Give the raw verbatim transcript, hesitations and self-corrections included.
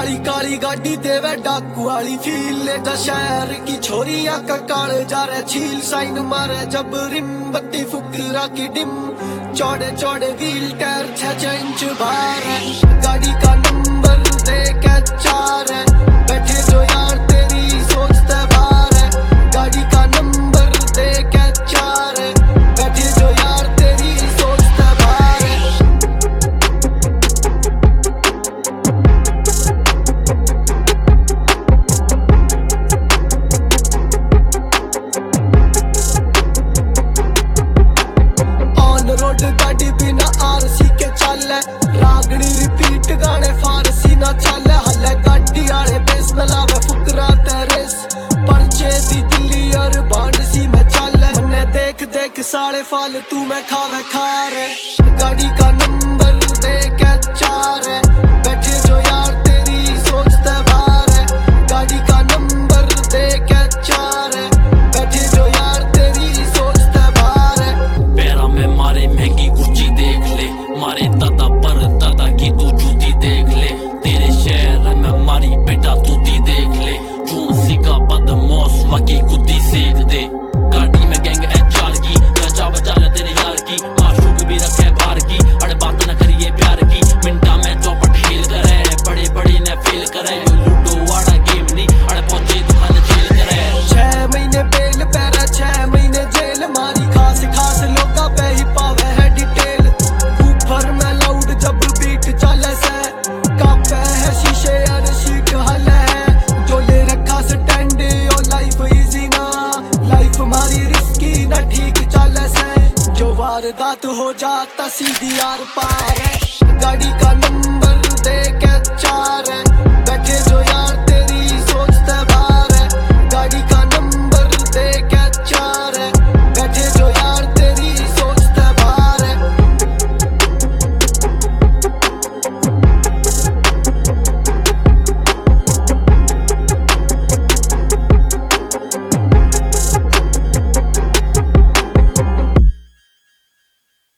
काली काली गाड़ी देवे डाकू वाली फील ले जा शहर की छोरिया का काल जा रहे छील साइन मारे जब रिम बत्ती फुकरा की डिम चौड़े चौड़े व्हील टायर छह छह इंच भार है गाड़ी का नंबर दे के चार है बैठे जो यार तेरी सोचते बाहर है गाड़ी का नंबर दे के चार है बैठे जो यार तेरी सोचते बाहर है। रोड गाड़ी बिना आरसी के चल रागड़ी रिपीट गाने फारसी ना चल हल्ले गाड़ी आले बेस न लावे फुकरा तेरेस परचे दी दिल्ली और बांडसी में चल मन्ने देख देख साले फालतू में खावे खारे गाड़ी का नंबर दे के चार है बैठे जो यार तेरी सोचते बाहर है गाड़ी का नंबर दे के चार है बैठे जो यार तेरी सोचते बाहर है। पैरा में मारे महंगी कुर्सी देख ले मारे दादा पर दादा की तू जूती देख ले तेरे शहर में मारी बेटा तूती देख ले चूसी का बदमौस वकी कुत्ती सेक दे गाड़ी में गैंग एचआर की नशा बचा ले तेरे यार की माशूक भी रखे बाहर की अरे बात न करिए प्यार की मिनटा में चौपट खेल करे बड़े बड़े ने फेल करे लूडो वाला गेम नहीं अरे पहुंचे दुकान खेल करे छह महीने बेल पैरा छह महीने जेल मारी खास खास लोगा पे ही पावे है डिटेल ऊपर में लाउड जब बीट चले से कापे है शीशे और सीट हले है जो ले रखा स्टैंड और लाइफ इजी ना लाइफ मारी रिस्की ना ठीक चले से जो वारदात हो जाता सीधी यार पार है गाड़ी का नंबर दे के चार है